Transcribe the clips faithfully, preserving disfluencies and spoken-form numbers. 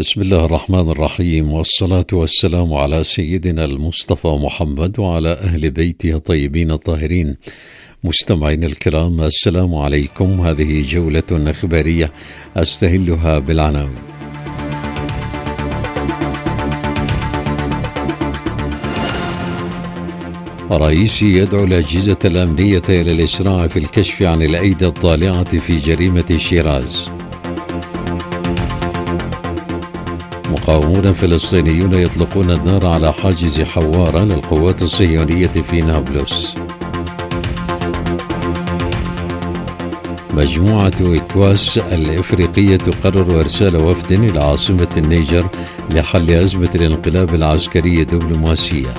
بسم الله الرحمن الرحيم، والصلاة والسلام على سيدنا المصطفى محمد وعلى أهل بيته الطيبين الطاهرين. مستمعين الكرام، السلام عليكم. هذه جولة إخبارية أستهلها بالعناوين. رئيسي يدعو الأجهزة الأمنية إلى الإسراع في الكشف عن الأيدي الضالعة في جريمة شيراز. مقاومون فلسطينيون يطلقون النار على حاجز حوارة للقوات الصهيونية في نابلس. مجموعة إكواس الإفريقية تقرر إرسال وفد إلى عاصمة النيجر لحل أزمة الانقلاب العسكري دبلوماسية.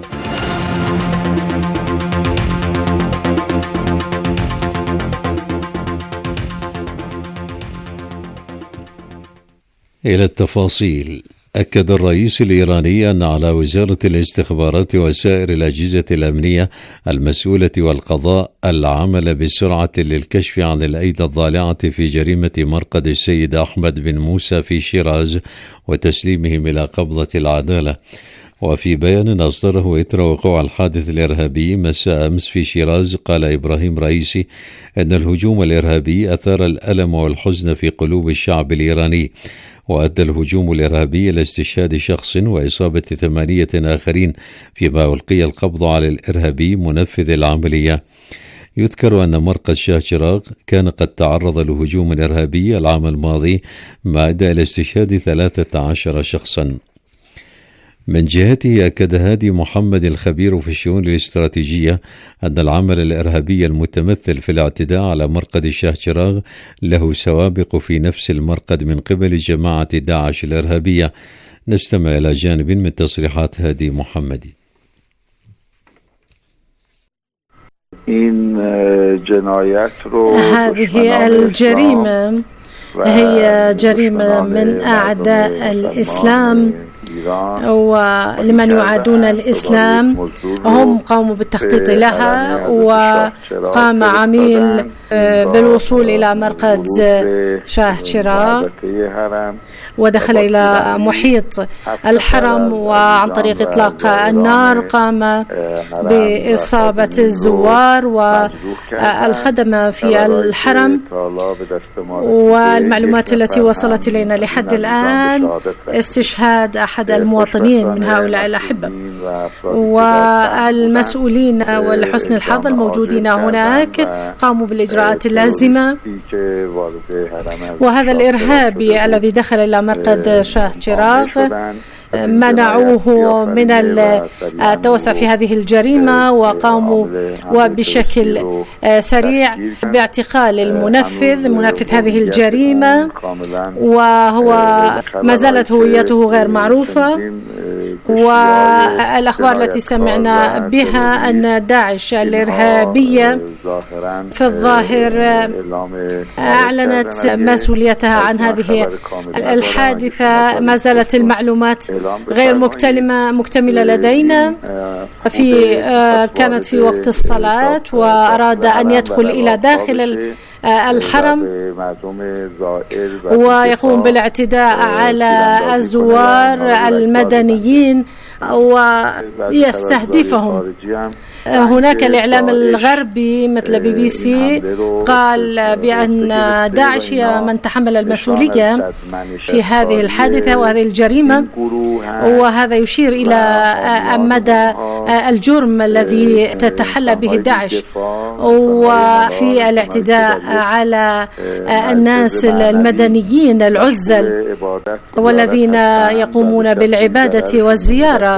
إلى التفاصيل. أكد الرئيس الإيراني أن على وزارة الاستخبارات وسائر الأجهزة الأمنية المسؤولة والقضاء العمل بسرعة للكشف عن الأيدي الضالعة في جريمة مرقد السيد أحمد بن موسى في شيراز وتسليمهم إلى قبضة العدالة. وفي بيان أصدره إثر وقوع الحادث الإرهابي مساء أمس في شيراز، قال إبراهيم رئيسي أن الهجوم الإرهابي أثار الألم والحزن في قلوب الشعب الإيراني، وأدى الهجوم الإرهابي إلى استشهاد شخص وإصابة ثمانية آخرين، فيما ألقي القبض على الإرهابي منفذ العملية. يذكر أن مرقد شاه شراغ كان قد تعرض لهجوم إرهابي العام الماضي، ما أدى إلى استشهاد ثلاثة عشر شخصا. من جهته أكد هادي محمد الخبير في الشؤون الاستراتيجية أن العمل الإرهابي المتمثل في الاعتداء على مرقد شاه شراغ له سوابق في نفس المرقد من قبل جماعة داعش الإرهابية. نستمع إلى جانب من تصريحات هادي محمد. هذه الجريمة هي جريمة من أعداء الإسلام ولمن يعادون الإسلام. هم قاموا بالتخطيط لها، وقام عميل بالوصول إلى مرقد شاه شراغ ودخل إلى محيط الحرم، وعن طريق إطلاق النار قام بإصابة الزوار والخدمة في الحرم. والمعلومات التي وصلت إلينا لحد الآن استشهاد أحد المواطنين من هؤلاء الأحبة، والمسؤولين ولحسن الحظ الموجودين هناك قاموا بالإجراءات اللازمة. وهذا الإرهابي الذي دخل إلى مرقد شاه شراغ منعوه من التوسع في هذه الجريمة، وقاموا وبشكل سريع باعتقال المنفذ منفذ هذه الجريمة، وهو ما زالت هويته غير معروفة. والأخبار التي سمعنا بها أن داعش الإرهابية في الظاهر أعلنت مسؤوليتها عن هذه الحادثة. ما زالت المعلومات غير مكتملة مكتملة لدينا. في كانت في وقت الصلاة وأراد أن يدخل إلى داخل الحرم ويقوم بالاعتداء على الزوار المدنيين ويستهدفهم. هناك الإعلام الغربي مثل بي بي سي قال بأن داعش هي من تحمل المسؤولية في هذه الحادثة وهذه الجريمة، وهذا يشير إلى مدى الجرم الذي تتحلى به داعش وفي الاعتداء على الناس المدنيين العزل والذين يقومون بالعبادة والزيارة.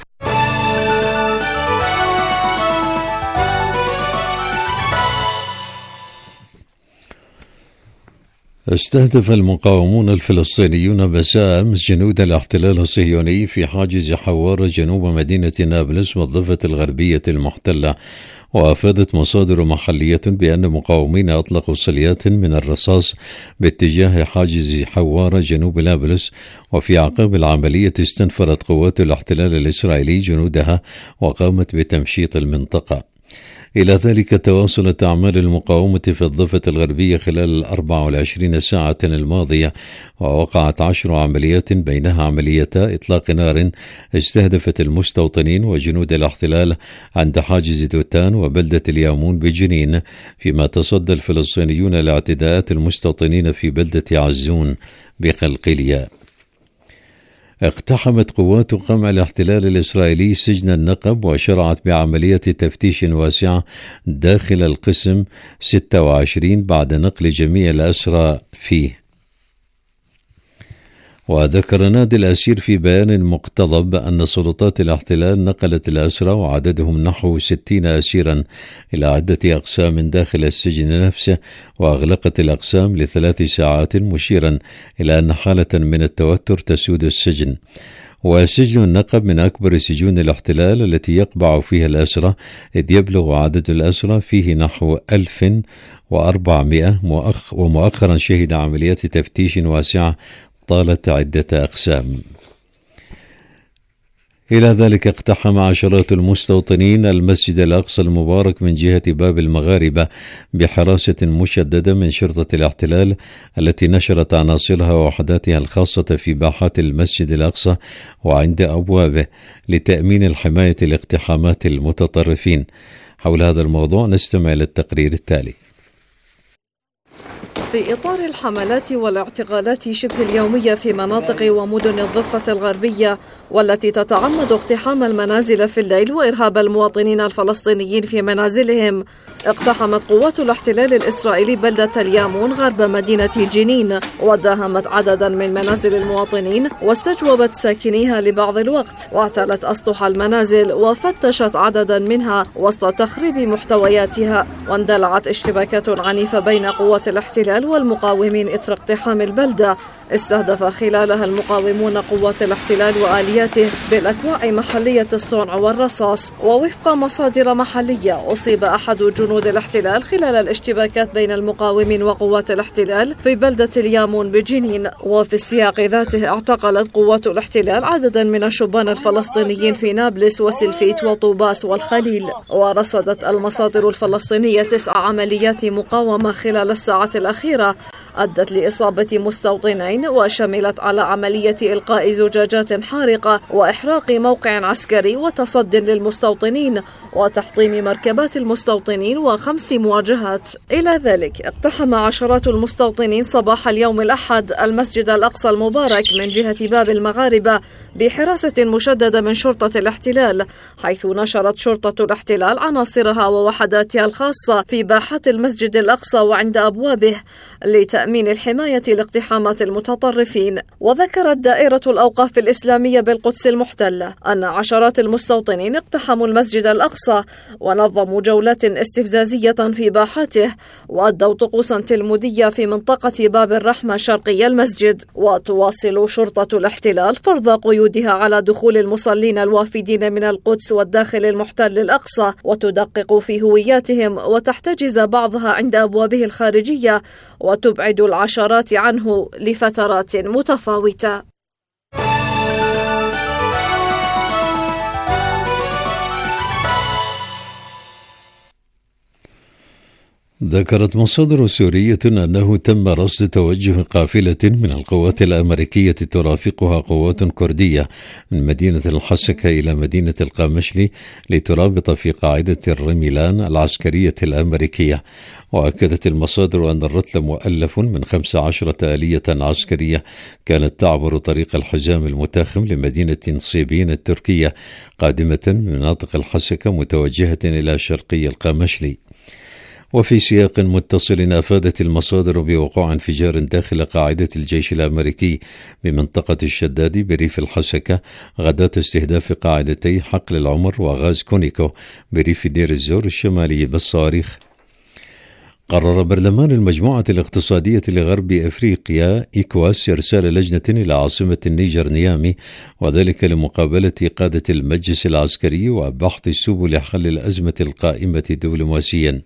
استهدف المقاومون الفلسطينيون مساء أمس جنود الاحتلال الصهيوني في حاجز حوارة جنوب مدينة نابلس والضفة الغربية المحتلة. وأفادت مصادر محلية بأن مقاومين أطلقوا صليات من الرصاص باتجاه حاجز حوارة جنوب نابلس، وفي أعقاب العملية استنفرت قوات الاحتلال الإسرائيلي جنودها وقامت بتمشيط المنطقة. إلى ذلك تواصلت أعمال المقاومة في الضفة الغربية خلال الأربع والعشرين ساعة الماضية، ووقعت عشر عمليات بينها عمليتا إطلاق نار استهدفت المستوطنين وجنود الاحتلال عند حاجز توتان وبلدة اليامون بجنين، فيما تصدى الفلسطينيون لاعتداءات المستوطنين في بلدة عزون بقلقلية. اقتحمت قوات قمع الاحتلال الإسرائيلي سجن النقب وشرعت بعملية تفتيش واسعة داخل القسم ستة وعشرين بعد نقل جميع الأسرى فيه. وذكر نادي الأسير في بيان مقتضب أن سلطات الاحتلال نقلت الأسرى وعددهم نحو ستين أسيرا إلى عدة أقسام داخل السجن نفسه، وأغلقت الأقسام لثلاث ساعات، مشيرا إلى أن حالة من التوتر تسود السجن. وسجن النقب من أكبر سجون الاحتلال التي يقبع فيها الأسرى، إذ يبلغ عدد الأسرى فيه نحو ألف وأربعمائة، ومؤخرا شهد عمليات تفتيش واسعة طالت عدة أقسام. إلى ذلك اقتحم عشرات المستوطنين المسجد الأقصى المبارك من جهة باب المغاربة بحراسة مشددة من شرطة الاحتلال التي نشرت عناصرها ووحداتها الخاصة في باحات المسجد الأقصى وعند أبوابه لتأمين الحماية لاقتحامات المتطرفين. حول هذا الموضوع نستمع للتقرير التالي. في إطار الحملات والاعتقالات شبه اليومية في مناطق ومدن الضفة الغربية والتي تتعمد اقتحام المنازل في الليل وإرهاب المواطنين الفلسطينيين في منازلهم، اقتحمت قوات الاحتلال الإسرائيلي بلدة اليامون غرب مدينة جنين وداهمت عددا من منازل المواطنين واستجوبت ساكنيها لبعض الوقت، واعتلت أسطح المنازل وفتشت عددا منها وسط تخريب محتوياتها. واندلعت اشتباكات عنيفة بين قوات الاحتلال والمقاومين إثر اقتحام البلدة، استهدف خلالها المقاومون قوات الاحتلال وآلياته بالأكواع محلية الصنع والرصاص. ووفق مصادر محلية أصيب أحد جنود الاحتلال خلال الاشتباكات بين المقاومين وقوات الاحتلال في بلدة اليامون بجنين. وفي السياق ذاته اعتقلت قوات الاحتلال عددا من الشبان الفلسطينيين في نابلس وسلفيت وطوباس والخليل. ورصدت المصادر الفلسطينية تسع عمليات مقاومة خلال الساعات الأخيرة أدت لإصابة مستوطنين، وشملت على عملية إلقاء زجاجات حارقة وإحراق موقع عسكري وتصد للمستوطنين وتحطيم مركبات المستوطنين وخمس مواجهات. إلى ذلك اقتحم عشرات المستوطنين صباح اليوم الأحد المسجد الأقصى المبارك من جهة باب المغاربة بحراسة مشددة من شرطة الاحتلال، حيث نشرت شرطة الاحتلال عناصرها ووحداتها الخاصة في باحات المسجد الأقصى وعند أبوابه لتأمين الحماية لاقتحامات المتطرفين. وذكرت دائرة الأوقاف الإسلامية بالقدس المحتلة أن عشرات المستوطنين اقتحموا المسجد الأقصى ونظموا جولات استفزازية في باحاته وأدوا طقوسا تلمودية في منطقة باب الرحمة شرقي المسجد. وتواصل شرطة الاحتلال فرض قيودها على دخول المصلين الوافدين من القدس والداخل المحتل الأقصى، وتدقق في هوياتهم وتحتجز بعضها عند أبوابه الخارجية وتبعد العشرات عنه لفترات متفاوتة. ذكرت مصادر سورية أنه تم رصد توجه قافلة من القوات الأمريكية ترافقها قوات كردية من مدينة الحسكة إلى مدينة القامشلي لترابط في قاعدة الرميلان العسكرية الأمريكية. وأكدت المصادر أن الرتل مؤلف من خمس عشرة آلية عسكرية كانت تعبر طريق الحزام المتاخم لمدينة صيبين التركية قادمة من مناطق الحسكة متوجهة إلى شرقي القامشلي. وفي سياق متصل أفادت المصادر بوقوع انفجار داخل قاعدة الجيش الأمريكي بمنطقة الشدادي بريف الحسكة غداة استهداف قاعدتي حقل العمر وغاز كونيكو بريف دير الزور الشمالي بالصواريخ. قرر برلمان المجموعة الاقتصادية لغرب أفريقيا إيكواس إرسال لجنة إلى عاصمة النيجر نيامي، وذلك لمقابلة قادة المجلس العسكري وبحث سبل حل الأزمة القائمة دبلوماسيا.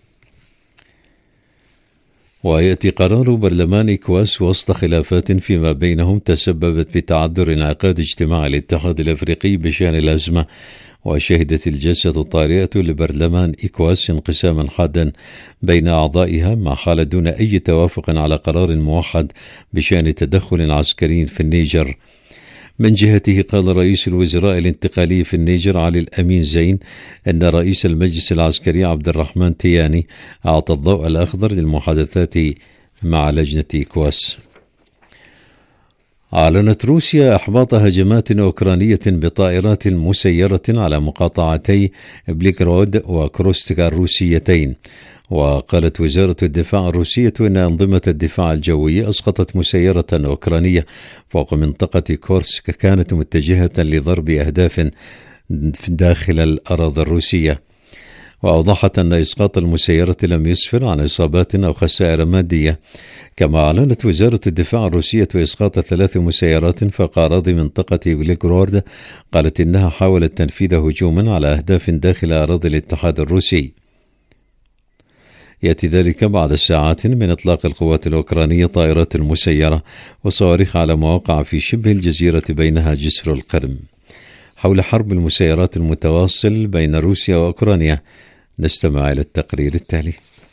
ويأتي قرار برلمان إيكواس وسط خلافات فيما بينهم تسببت بتعذر انعقاد اجتماع الاتحاد الأفريقي بشأن الأزمة. وشهدت الجلسة الطارئة لبرلمان إيكواس انقساما حادا بين أعضائها، ما حال دون أي توافق على قرار موحد بشأن تدخل عسكري في النيجر. من جهته قال رئيس الوزراء الانتقالي في النيجر علي الأمين زين أن رئيس المجلس العسكري عبد الرحمن تياني أعطى الضوء الأخضر للمحادثات مع لجنة إيكواس. أعلنت روسيا إحباط هجمات أوكرانية بطائرات مسيرة على مقاطعتي بليغراد وكروستكا الروسيتين. وقالت وزارة الدفاع الروسية أن أنظمة الدفاع الجوي أسقطت مسيرة أوكرانية فوق منطقة كورسك كانت متجهة لضرب أهداف داخل الأراضي الروسية. وأوضحت أن إسقاط المسيرة لم يسفر عن إصابات أو خسائر مادية. كما أعلنت وزارة الدفاع الروسية إسقاط ثلاث مسيرات فوق أراضي منطقة بليغراد، قالت إنها حاولت تنفيذ هجوما على أهداف داخل أراضي الاتحاد الروسي. يأتي ذلك بعد ساعات من إطلاق القوات الأوكرانية طائرات مسيرة وصواريخ على مواقع في شبه الجزيرة بينها جسر القرم. حول حرب المسيرات المتواصل بين روسيا وأوكرانيا نستمع إلى التقرير التالي.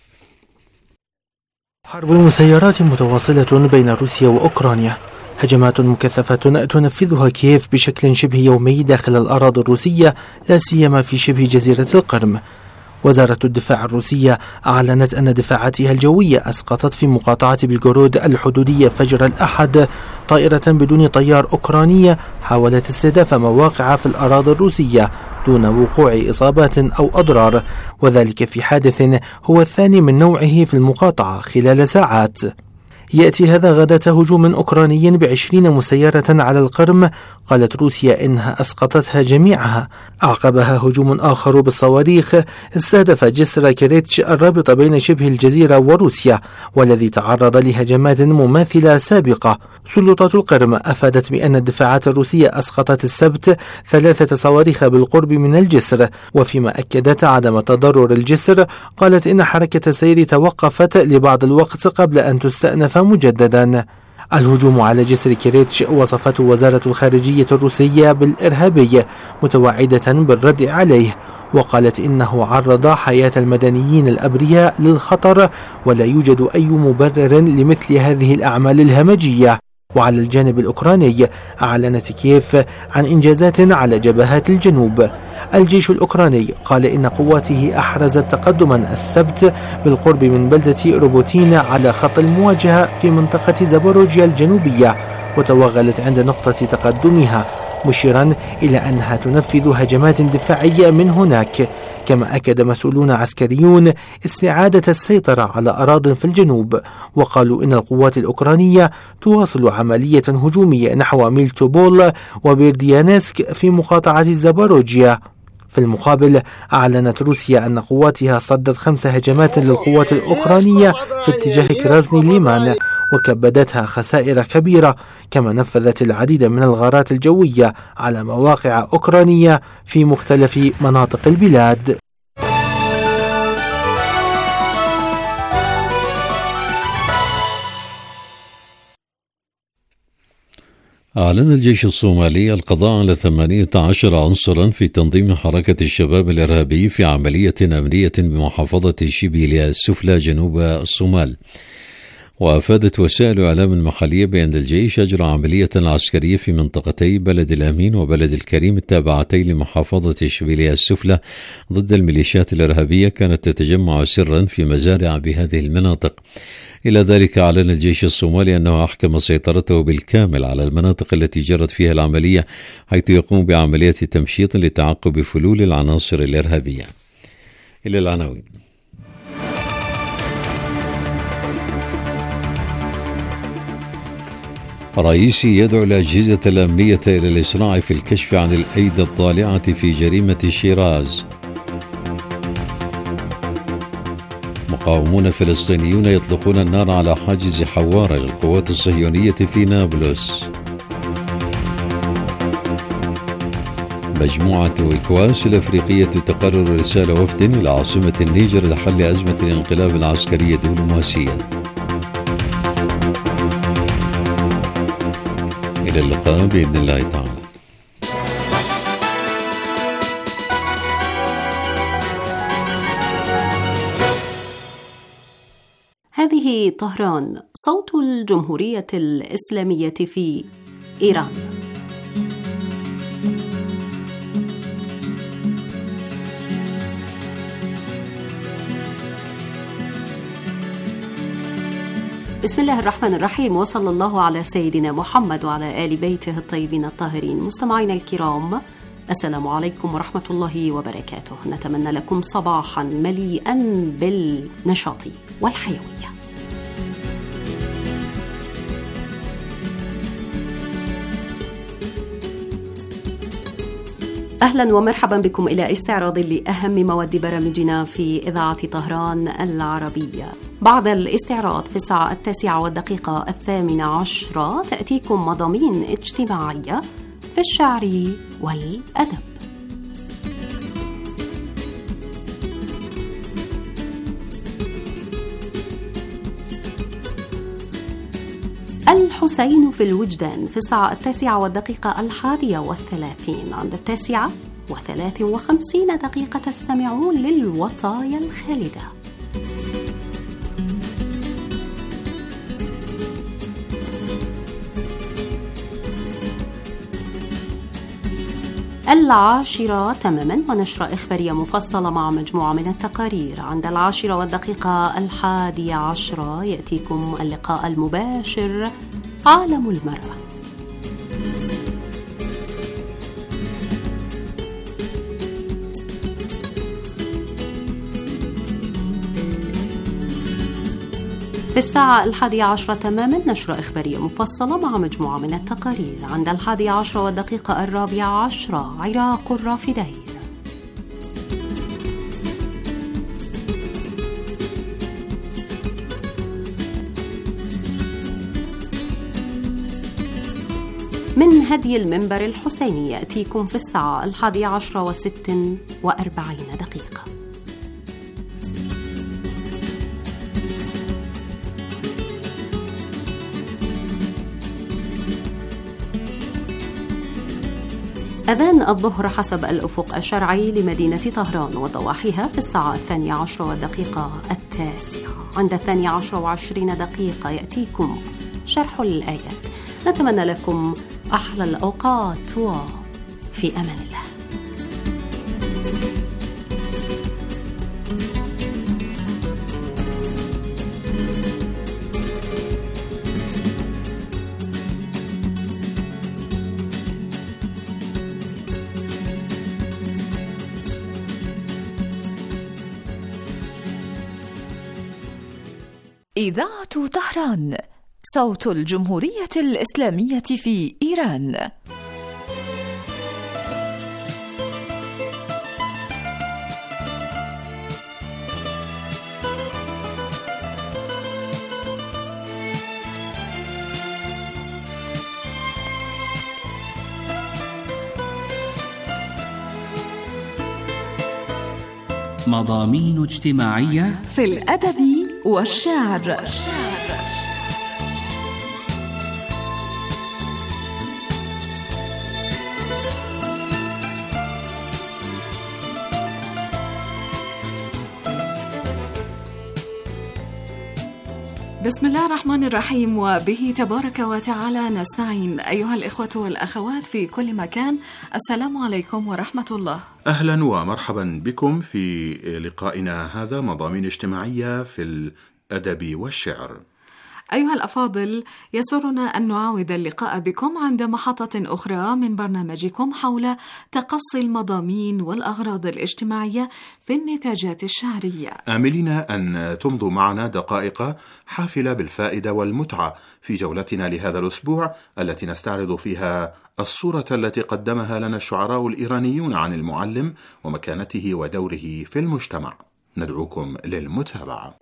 حرب المسيرات متواصلة بين روسيا وأوكرانيا، هجمات مكثفة تنفذها كييف بشكل شبه يومي داخل الأراضي الروسية، لا سيما في شبه جزيرة القرم. وزارة الدفاع الروسية أعلنت أن دفاعاتها الجوية أسقطت في مقاطعة بلغورود الحدودية فجر الأحد طائرة بدون طيار أوكرانية حاولت استهداف مواقع في الأراضي الروسية دون وقوع إصابات أو أضرار، وذلك في حادث هو الثاني من نوعه في المقاطعة خلال ساعات. يأتي هذا غداة هجوم أوكراني بعشرين مسيرة على القرم، قالت روسيا إنها أسقطتها جميعها. أعقبها هجوم آخر بالصواريخ استهدف جسر كريتش الرابط بين شبه الجزيرة وروسيا، والذي تعرض لهجمات مماثلة سابقة. سلطات القرم أفادت بأن الدفاعات الروسية أسقطت السبت ثلاثة صواريخ بالقرب من الجسر، وفيما أكدت عدم تضرر الجسر قالت إن حركة السير توقفت لبعض الوقت قبل أن تستأنف مجددا. الهجوم على جسر كريتش وصفته وزارة الخارجية الروسية بالإرهابي، متوعدة بالرد عليه، وقالت إنه عرض حياة المدنيين الأبرياء للخطر ولا يوجد أي مبرر لمثل هذه الأعمال الهمجية. وعلى الجانب الأوكراني أعلنت كييف عن إنجازات على جبهات الجنوب. الجيش الأوكراني قال إن قواته أحرزت تقدما السبت بالقرب من بلدة روبوتين على خط المواجهة في منطقة زابوروجيا الجنوبية، وتوغلت عند نقطة تقدمها، مشيرا إلى أنها تنفذ هجمات دفاعية من هناك. كما أكد مسؤولون عسكريون استعادة السيطرة على أراضٍ في الجنوب، وقالوا إن القوات الأوكرانية تواصل عملية هجومية نحو ميلتوبول وبيرديانسك في مقاطعة زابوروجيا. في المقابل أعلنت روسيا أن قواتها صدت خمس هجمات للقوات الأوكرانية في اتجاه كرازني ليمان، وكبدتها خسائر كبيرة، كما نفذت العديد من الغارات الجوية على مواقع أوكرانية في مختلف مناطق البلاد. أعلن الجيش الصومالي القضاء على ثمانية عشر عنصرا في تنظيم حركة الشباب الإرهابي في عملية أمنية بمحافظة شبيليا السفلى جنوب الصومال. وأفادت وسائل إعلام محلية بأن الجيش أجرى عملية عسكرية في منطقتي بلد الأمين وبلد الكريم التابعتين لمحافظة شبيليا السفلى ضد الميليشيات الإرهابية كانت تتجمع سرا في مزارع بهذه المناطق. إلى ذلك أعلن الجيش الصومالي أنه أحكم سيطرته بالكامل على المناطق التي جرت فيها العملية، حيث يقوم بعملية تمشيط لتعقب فلول العناصر الإرهابية. إلى العناوين. رئيسي يدعو الأجهزة الأمنية إلى الإسراع في الكشف عن الأيدي الطالعة في جريمة شيراز. مقاومون فلسطينيون يطلقون النار على حاجز حوارة للقوات الصهيونية في نابلس. مجموعة إيكواس الأفريقية تقرر إرسال وفد إلى عاصمة النيجر لحل أزمة الانقلاب العسكري دبلوماسيا. إلى اللقاء بإذن الله تعالى. هذه طهران، صوت الجمهورية الإسلامية في إيران. بسم الله الرحمن الرحيم، وصلى الله على سيدنا محمد وعلى آل بيته الطيبين الطاهرين. مستمعينا الكرام، السلام عليكم ورحمة الله وبركاته. نتمنى لكم صباحا مليئا بالنشاط والحيوية. أهلا ومرحبا بكم إلى استعراض لأهم مواد برامجنا في إذاعة طهران العربية. بعد الاستعراض في الساعة التاسعة والدقيقة الثامنة عشرة تأتيكم مضامين اجتماعية في الشعر والأدب. الحسين في الوجدان في الساعة التاسعة والدقيقة الحادية والثلاثين. عند التاسعة وثلاث وخمسين دقيقة تستمعون للوصايا الخالدة. العاشرة تماما ونشرة إخبارية مفصلة مع مجموعة من التقارير. عند العاشرة والدقيقة الحادية عشرة يأتيكم اللقاء المباشر عالم المرأة. في الساعة الحادية عشرة تماما نشرة إخبارية مفصلة مع مجموعة من التقارير. عند الحادية عشرة والدقيقة الرابعة عشرة عراق الرافدين. من هدي المنبر الحسيني يأتيكم في الساعة الحادية عشرة وست وأربعين دقيقة. أذان الظهر حسب الأفق الشرعي لمدينة طهران وضواحيها في الساعة الثانية عشرة والدقيقة التاسعة. عند الثانية عشرة وعشرين دقيقة يأتيكم شرح الآيات. نتمنى لكم أحلى الأوقات وفي أمان الله. إذاعة طهران، صوت الجمهورية الإسلامية في إيران. مضامين اجتماعية في الأدب والشعر. بسم الله الرحمن الرحيم، وبه تبارك وتعالى نستعين. أيها الإخوة والأخوات في كل مكان، السلام عليكم ورحمة الله. أهلا ومرحبا بكم في لقائنا هذا، مضامين اجتماعية في الأدب والشعر. أيها الأفاضل، يسرنا أن نعاود اللقاء بكم عند محطة أخرى من برنامجكم حول تقصي المضامين والأغراض الاجتماعية في النتاجات الشعرية، آملين أن تمضوا معنا دقائق حافلة بالفائدة والمتعة في جولتنا لهذا الأسبوع، التي نستعرض فيها الصورة التي قدمها لنا الشعراء الإيرانيون عن المعلم ومكانته ودوره في المجتمع. ندعوكم للمتابعة.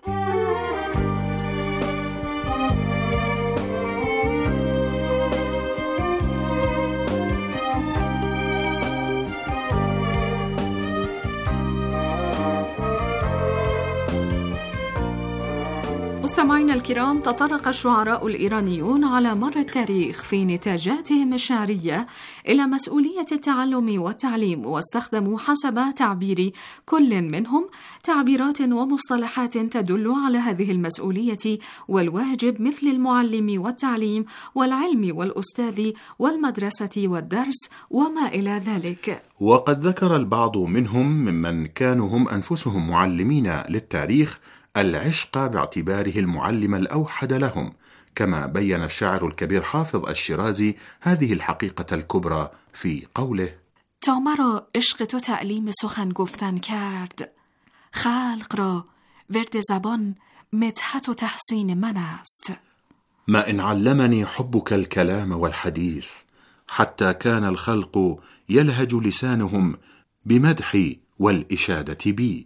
مستمعينا الكرام، تطرق الشعراء الإيرانيون على مر التاريخ في نتاجاتهم الشعرية إلى مسؤولية التعلم والتعليم، واستخدموا حسب تعبير كل منهم تعبيرات ومصطلحات تدل على هذه المسؤولية والواجب، مثل المعلم والتعليم والعلم والأستاذ والمدرسة والدرس وما إلى ذلك. وقد ذكر البعض منهم ممن كانوا هم أنفسهم معلمين للتاريخ العشق باعتباره المعلم الأوحد لهم، كما بين الشاعر الكبير حافظ الشيرازي هذه الحقيقة الكبرى في قوله: تا مرا عشق تو تعلیم سخن گفتن کرد، خلق را ورد زبان مدحت و تحسین من است. ما إن علمني حبك الكلام والحديث، حتى كان الخلق يلهج لسانهم بمدحي والإشادة بي.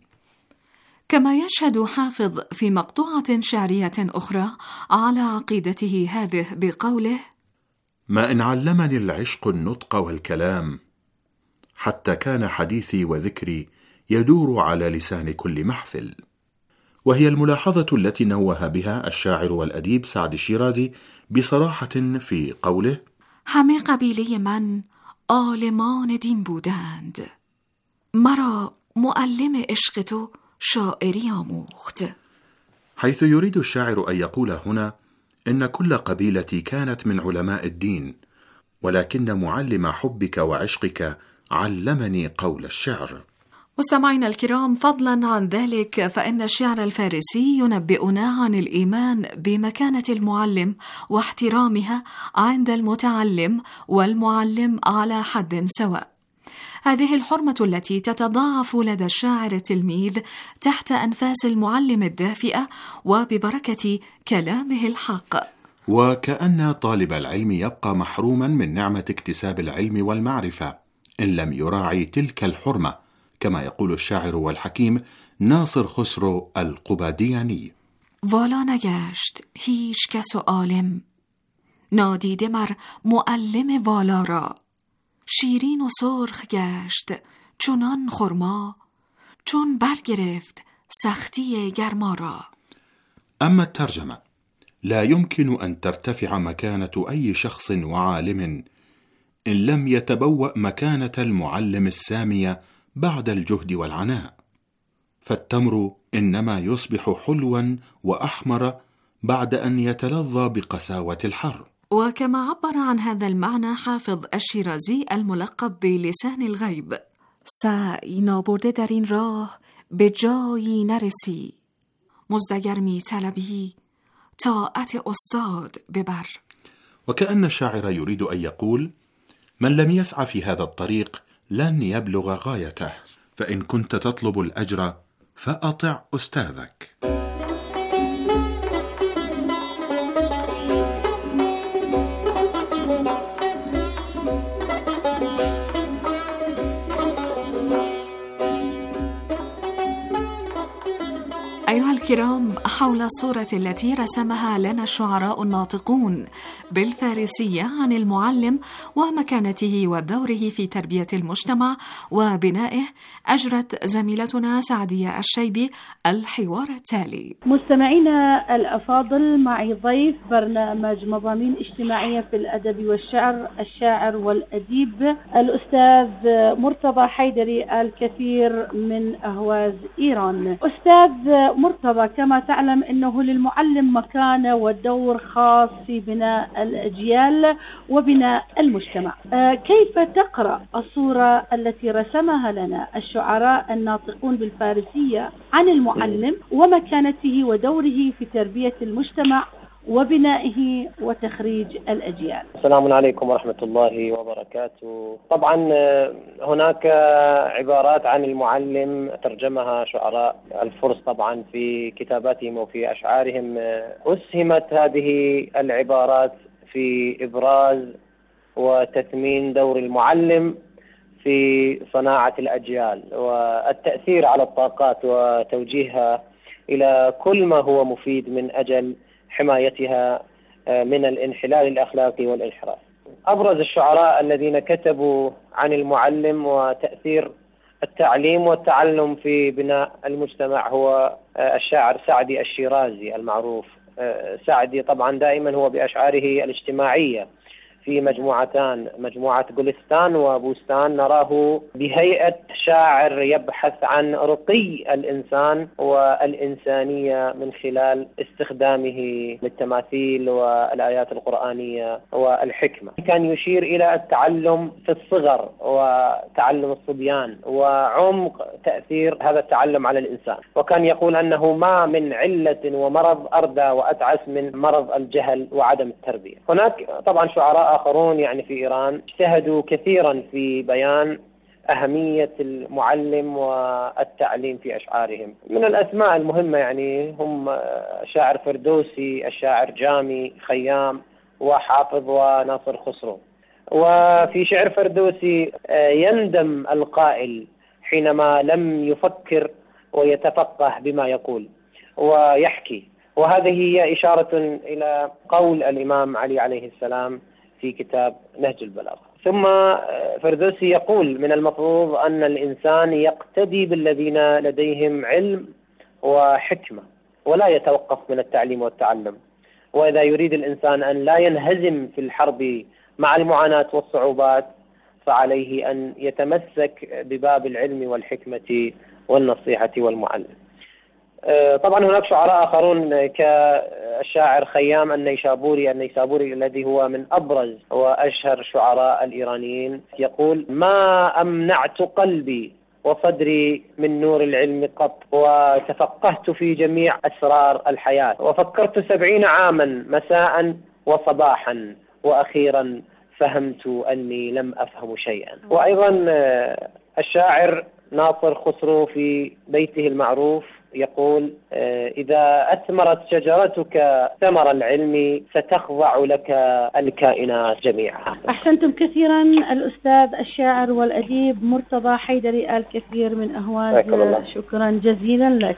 كما يشهد حافظ في مقطوعة شعرية أخرى على عقيدته هذه بقوله: ما إن علمني العشق النطق والكلام، حتى كان حديثي وذكري يدور على لسان كل محفل. وهي الملاحظة التي نوه بها الشاعر والأديب سعد الشيرازي بصراحة في قوله: همه قبیله من عالمان دین بودند، مرا معلم عشق تو شاعری آموخت. حيث يريد الشاعر أن يقول هنا إن كل قبيلتي كانت من علماء الدين، ولكن معلم حبك وعشقك علمني قول الشعر. مستمعينا الكرام، فضلا عن ذلك فإن الشعر الفارسي ينبئنا عن الإيمان بمكانة المعلم واحترامها عند المتعلم والمعلم على حد سواء. هذه الحرمة التي تتضاعف لدى الشاعر التلميذ تحت أنفاس المعلم الدافئة وببركة كلامه الحق. وكأن طالب العلم يبقى محروما من نعمة اكتساب العلم والمعرفة إن لم يراعي تلك الحرمة، كما يقول الشاعر والحكيم ناصر خسرو القبادیانی: والا نگشت هیچ کس و عالم، نادیده مر معلم والا را، شیرین و سرخ گشت چونان خرما، چون برگرفت سختی گرما را. أما الترجمة: لا يمكن أن ترتفع مكانة أي شخص وعالم إن لم يتبوأ مكانة المعلم السامية بعد الجهد والعناء، فالتمر إنما يصبح حلوا وأحمر بعد أن يتلظى بقساوة الحر. وكما عبر عن هذا المعنى حافظ الشیرازی الملقب بلسان الغیب: سعی نابرده در این راه به جایی نرسی، مزدگر می طلبی طاعت استاد ببر. وكأن الشاعر يريد أن يقول: من لم يسعى في هذا الطريق لن يبلغ غايته، فإن كنت تطلب الأجر فأطع أستاذك. أيها الكرام، حول الصورة التي رسمها لنا الشعراء الناطقون بالفارسية عن المعلم ومكانته ودوره في تربية المجتمع وبنائه، أجرت زميلتنا سعدية الشيبي الحوار التالي. مستمعينا الأفاضل، معي ضيف برنامج مضامين اجتماعية في الأدب والشعر، الشاعر والأديب الأستاذ مرتضى حيدري، الكثير من أهواز إيران. أستاذ مرتضى، كما تعلم أنه للمعلم مكانة ودور خاص في بناء الأجيال وبناء المجتمع. كيف تقرأ الصورة التي رسمها لنا الشعراء الناطقون بالفارسية عن المعلم ومكانته ودوره في تربية المجتمع وبنائه وتخريج الأجيال؟ السلام عليكم ورحمة الله وبركاته. طبعا هناك عبارات عن المعلم ترجمها شعراء الفرس طبعا في كتاباتهم وفي أشعارهم، أسهمت هذه العبارات في إبراز وتثمين دور المعلم في صناعة الأجيال والتأثير على الطاقات وتوجيهها إلى كل ما هو مفيد من أجل حمايتها من الانحلال الأخلاقي والانحراف. أبرز الشعراء الذين كتبوا عن المعلم وتأثير التعليم والتعلم في بناء المجتمع هو الشاعر سعدي الشيرازي المعروف. سعدي طبعا دائما هو بأشعاره الاجتماعية في مجموعتان، مجموعة جولستان وبوستان، نراه بهيئة شاعر يبحث عن رقي الإنسان والإنسانية من خلال استخدامه للتماثيل والآيات القرآنية والحكمة. كان يشير إلى التعلم في الصغر وتعلم الصبيان وعمق تأثير هذا التعلم على الإنسان، وكان يقول أنه ما من علة ومرض أردى وأتعس من مرض الجهل وعدم التربية. هناك طبعا شعراء آخرون يعني في إيران اجتهدوا كثيرا في بيان أهمية المعلم والتعليم في أشعارهم. من الأسماء المهمة يعني هم الشاعر فردوسي، الشاعر جامي، خيام، وحافظ، وناصر خسرو. وفي شعر فردوسي يندم القائل حينما لم يفكر ويتفقه بما يقول ويحكي، وهذه هي إشارة إلى قول الإمام علي عليه السلام في كتاب نهج البلاغة. ثم فردوسي يقول من المفروض أن الإنسان يقتدي بالذين لديهم علم وحكمة ولا يتوقف من التعليم والتعلم، وإذا يريد الإنسان أن لا ينهزم في الحرب مع المعاناة والصعوبات فعليه أن يتمسك بباب العلم والحكمة والنصيحة والمعلم. طبعا هناك شعراء آخرون كالشاعر خيام النيسابوري النيسابوري الذي هو من أبرز وأشهر شعراء الإيرانيين، يقول: ما أمنعت قلبي وصدري من نور العلم قط، وتفقهت في جميع أسرار الحياة، وفكرت سبعين عاما مساء وصباحا، وأخيرا فهمت أني لم أفهم شيئا. وأيضا الشاعر ناصر خسرو في بيته المعروف يقول: إذا أثمرت شجرتك ثمر العلم ستخضع لك الكائنات جميعا. أحسنتم كثيرا الأستاذ الشاعر والأديب مرتضى حيدري، الكثير من أهواز، شكرا جزيلا لك.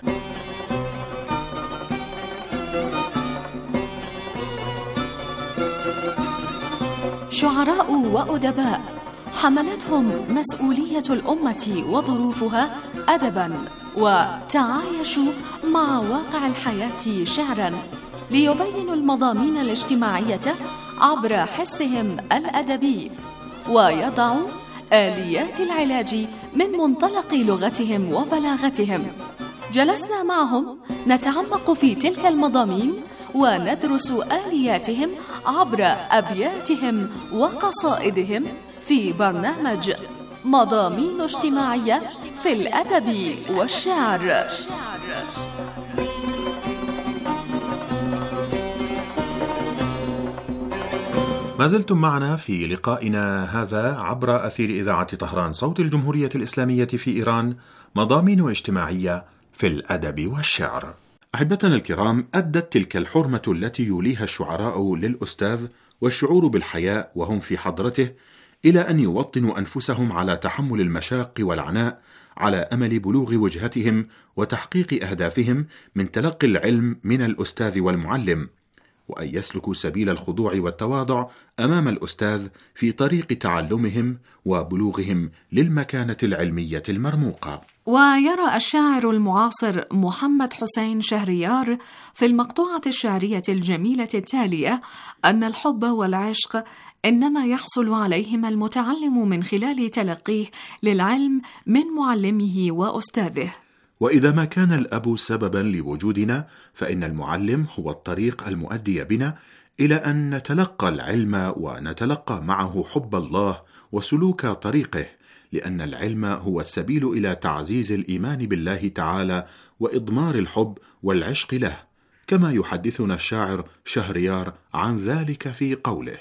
شعراء وأدباء حملتهم مسؤولية الأمة وظروفها أدبا، وتعايشوا مع واقع الحياة شعرا ليبينوا المضامين الاجتماعية عبر حسهم الأدبي، ويضعوا آليات العلاج من منطلق لغتهم وبلاغتهم. جلسنا معهم نتعمق في تلك المضامين وندرس آلياتهم عبر أبياتهم وقصائدهم في برنامج مضامين اجتماعية في الأدب والشعر. ما زلتم معنا في لقائنا هذا عبر أثير إذاعة طهران صوت الجمهورية الإسلامية في إيران، مضامين اجتماعية في الأدب والشعر. أحبتنا الكرام، أدت تلك الحرمة التي يوليها الشعراء للأستاذ والشعور بالحياء وهم في حضرته إلى أن يوطنوا أنفسهم على تحمل المشاق والعناء على أمل بلوغ وجهتهم وتحقيق أهدافهم من تلقي العلم من الأستاذ والمعلم، وأن يسلكوا سبيل الخضوع والتواضع أمام الأستاذ في طريق تعلمهم وبلوغهم للمكانة العلمية المرموقة. ويرى الشاعر المعاصر محمد حسين شهريار في المقطوعة الشعرية الجميلة التالية أن الحب والعشق إنما يحصل عليهما المتعلم من خلال تلقيه للعلم من معلمه وأستاذه. وإذا ما كان الأب سببا لوجودنا، فإن المعلم هو الطريق المؤدي بنا إلى أن نتلقى العلم ونتلقى معه حب الله وسلوك طريقه، لأن العلم هو السبيل إلى تعزيز الإيمان بالله تعالى وإضمار الحب والعشق له، كما يحدثنا الشاعر شهريار عن ذلك في قوله: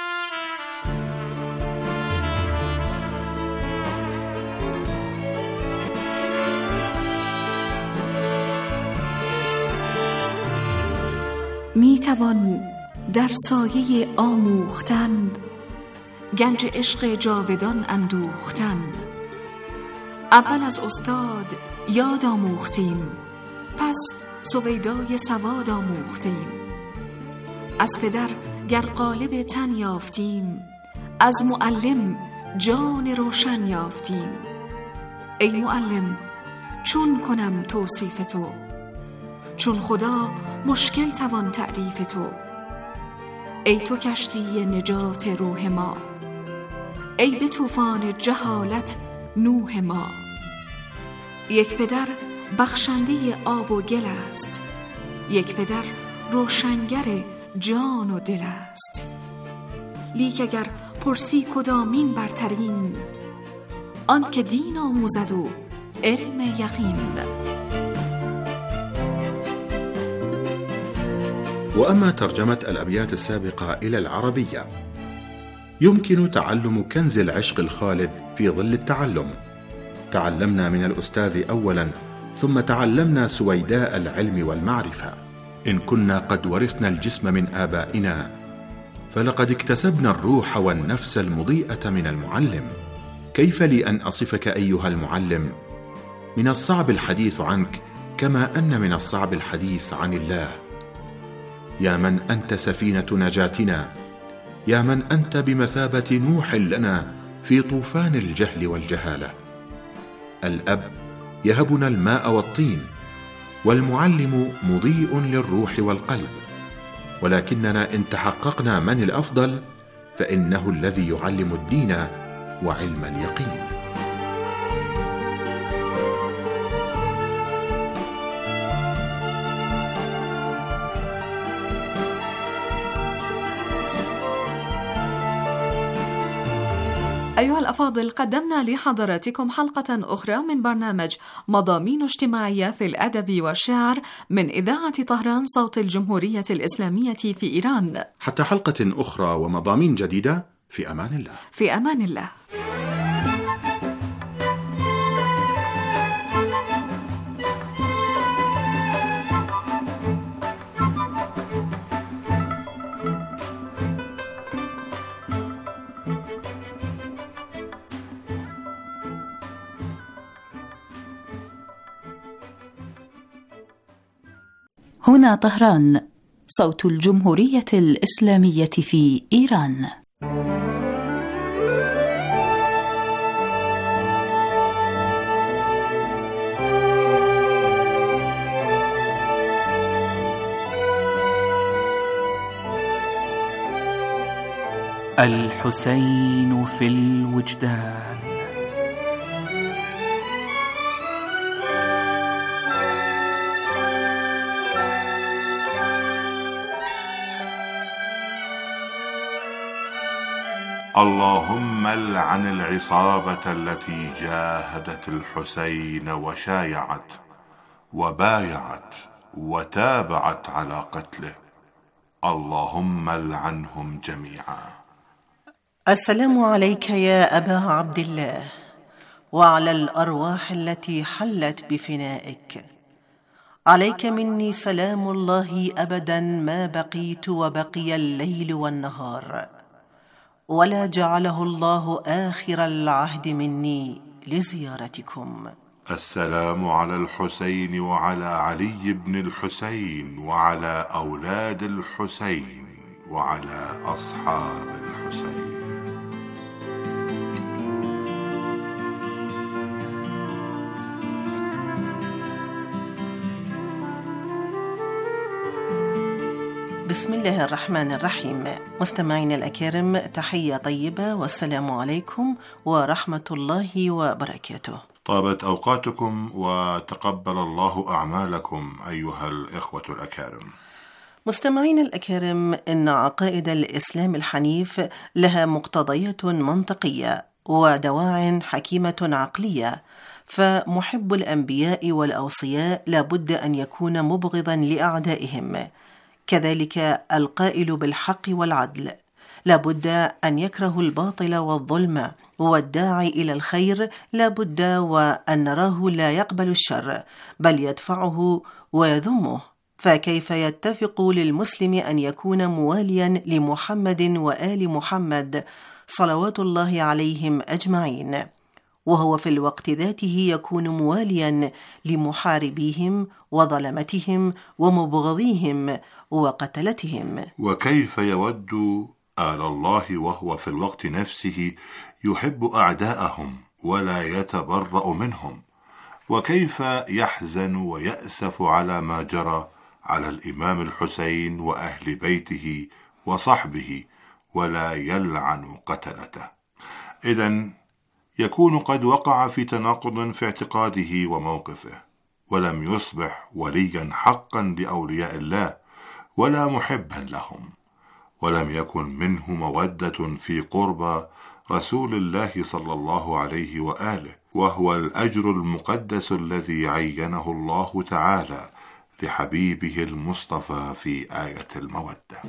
می توان در سایه آموختن گنج عشق جاودان اندوختن. اول از استاد یاد آموختیم، پس سویدای سواد آموختیم. از پدر گر قالب تن یافتیم، از معلم جان روشن یافتیم. ای معلم چون کنم توصیف تو، چون خدا مشکل توان تعریف تو. ای تو کشتی نجات روح ما، ای به طوفان جهالت نوح ما. یک پدر بخشنده آب و گل است، یک پدر روشنگر جان و دل است. لیک اگر پرسی کدامین برترین، آن که دین آموزد و علم یقین. وأما ترجمة الأبيات السابقة إلى العربية، يمكن تعلم كنز العشق الخالد في ظل التعلم. تعلمنا من الأستاذ أولا، ثم تعلمنا سويداء العلم والمعرفة. إن كنا قد ورثنا الجسم من آبائنا، فلقد اكتسبنا الروح والنفس المضيئة من المعلم. كيف لي أن أصفك أيها المعلم؟ من الصعب الحديث عنك، كما أن من الصعب الحديث عن الله. يا من أنت سفينة نجاتنا، يا من أنت بمثابة نوح لنا في طوفان الجهل والجهالة. الأب يهبنا الماء والطين، والمعلم مضيء للروح والقلب. ولكننا إن تحققنا من الأفضل، فإنه الذي يعلم الدين وعلم اليقين. أيها الأفاضل، قدمنا لحضراتكم حلقة أخرى من برنامج مضامين اجتماعية في الأدب والشعر من إذاعة طهران صوت الجمهورية الإسلامية في إيران. حتى حلقة أخرى ومضامين جديدة، في أمان الله. في أمان الله. هنا طهران صوت الجمهورية الإسلامية في إيران. الحسين في الوجدان. اللهم لعن العصابة التي جاهدت الحسين وشايعت وبايعت وتابعت على قتله. اللهم لعنهم جميعا. السلام عليك يا أبا عبد الله، وعلى الأرواح التي حلت بفنائك. عليك مني سلام الله أبدا ما بقيت وبقي الليل والنهار، ولا جعله الله آخر العهد مني لزيارتكم. السلام على الحسين وعلى علي بن الحسين وعلى أولاد الحسين وعلى أصحاب الحسين. بسم الله الرحمن الرحيم. مستمعين الأكارم، تحية طيبة والسلام عليكم ورحمة الله وبركاته. طابت أوقاتكم وتقبل الله أعمالكم أيها الإخوة الأكارم. مستمعين الأكارم، إن عقائد الإسلام الحنيف لها مقتضيات منطقية ودواع حكيمة عقلية، فمحب الأنبياء والأوصياء لابد أن يكون مبغضا لأعدائهم، كذلك القائل بالحق والعدل لابد أن يكره الباطل والظلم، والداعي إلى الخير لابد وأن نراه لا يقبل الشر بل يدفعه ويذمه. فكيف يتفق للمسلم أن يكون مواليا لمحمد وآل محمد صلوات الله عليهم أجمعين، وهو في الوقت ذاته يكون مواليا لمحاربيهم وظلمتهم ومبغضيهم وقتلتهم؟ وكيف يود آل الله وهو في الوقت نفسه يحب أعداءهم ولا يتبرأ منهم؟ وكيف يحزن ويأسف على ما جرى على الإمام الحسين وأهل بيته وصحبه ولا يلعن قتلته. إذن يكون قد وقع في تناقض في اعتقاده وموقفه، ولم يصبح وليا حقا لأولياء الله ولا محبا لهم، ولم يكن منه مودة في قرب رسول الله صلى الله عليه وآله، وهو الأجر المقدس الذي عينه الله تعالى لحبيبه المصطفى في آية المودة.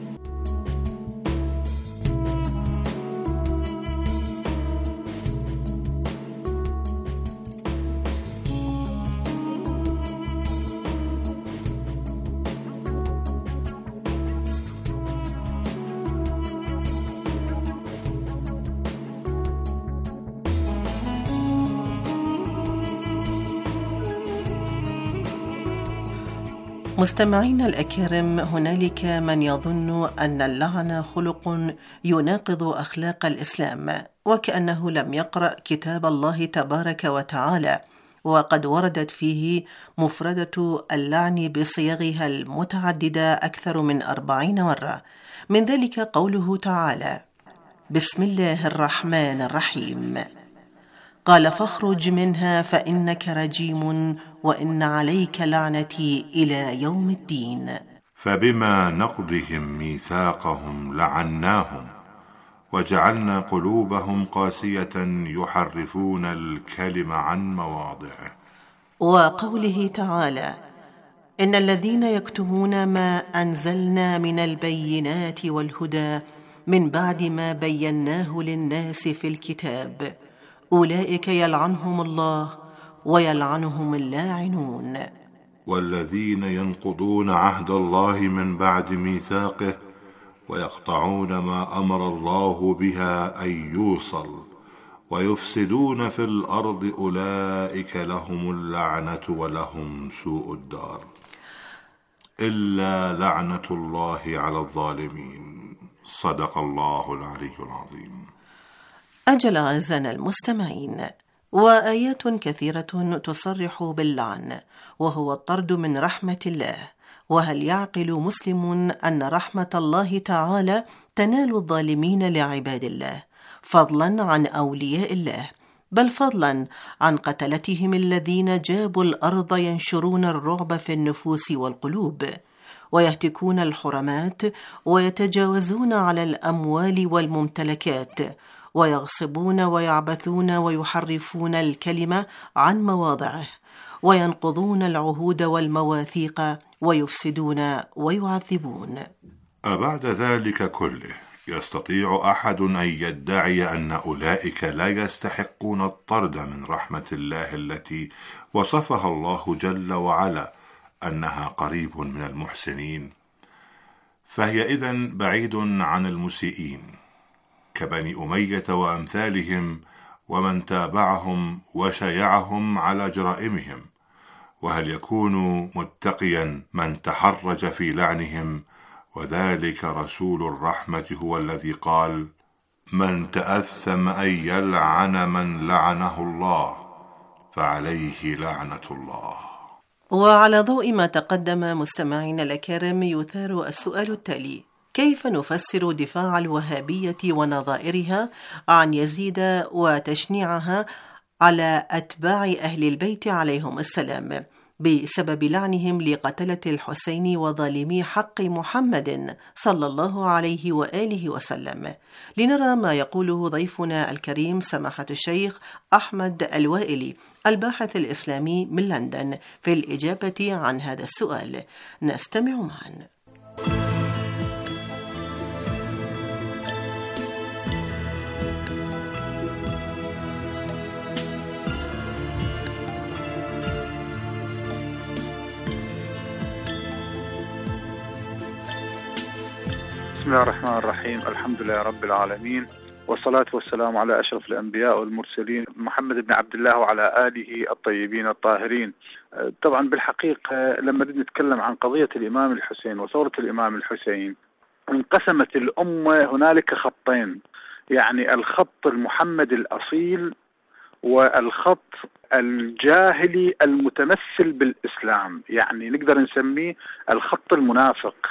مستمعينا الأكارم، هنالك من يظن أن اللعن خلق يناقض أخلاق الإسلام، وكأنه لم يقرأ كتاب الله تبارك وتعالى، وقد وردت فيه مفردة اللعن بصيغها المتعددة أكثر من أربعين مرة. من ذلك قوله تعالى: بسم الله الرحمن الرحيم، قال فاخرج منها فإنك رجيم وإن عليك لعنتي إلى يوم الدين. فبما نقضهم ميثاقهم لعناهم وجعلنا قلوبهم قاسية يحرفون الكلم عن مواضعه. وقوله تعالى: إن الذين يكتمون ما أنزلنا من البينات والهدى من بعد ما بيناه للناس في الكتاب أولئك يلعنهم الله ويلعنهم اللاعنون. والذين ينقضون عهد الله من بعد ميثاقه ويقطعون ما أمر الله بها أن يوصل ويفسدون في الأرض أولئك لهم اللعنة ولهم سوء الدار، إلا لعنة الله على الظالمين. صدق الله العلي العظيم. أجل أعزائنا المستمعين، وآيات كثيرة تصرح باللعن، وهو الطرد من رحمة الله. وهل يعقل مسلم أن رحمة الله تعالى تنال الظالمين لعباد الله، فضلا عن أولياء الله، بل فضلا عن قتلتهم الذين جابوا الأرض ينشرون الرعب في النفوس والقلوب، ويهتكون الحرمات ويتجاوزون على الأموال والممتلكات، ويغصبون ويعبثون ويحرفون الكلمة عن مواضعه، وينقضون العهود والمواثيق، ويفسدون ويعذبون. أبعد ذلك كله يستطيع أحد أن يدعي أن أولئك لا يستحقون الطرد من رحمة الله التي وصفها الله جل وعلا أنها قريب من المحسنين؟ فهي إذن بعيد عن المسيئين كبني أمية وأمثالهم ومن تابعهم وشيعهم على جرائمهم. وهل يكون متقيا من تحرج في لعنهم؟ وذلك رسول الرحمة هو الذي قال: من تأثم أن يلعن من لعنه الله فعليه لعنة الله. وعلى ضوء ما تقدم مستمعينا الأكارم، يثار السؤال التالي: كيف نفسر دفاع الوهابية ونظائرها عن يزيد وتشنيعها على أتباع أهل البيت عليهم السلام بسبب لعنهم لقتلة الحسين وظالمي حق محمد صلى الله عليه وآله وسلم؟ لنرى ما يقوله ضيفنا الكريم سماحة الشيخ أحمد الوائلي، الباحث الإسلامي من لندن، في الإجابة عن هذا السؤال. نستمع معا. بسم الله الرحمن الرحيم. الحمد لله رب العالمين، والصلاة والسلام على أشرف الأنبياء والمرسلين محمد بن عبد الله وعلى آله الطيبين الطاهرين. طبعا بالحقيقة لما بدنا نتكلم عن قضية الإمام الحسين وثورة الإمام الحسين، انقسمت الأمة هنالك خطين، يعني الخط المحمد الأصيل والخط الجاهلي المتمثل بالإسلام، يعني نقدر نسميه الخط المنافق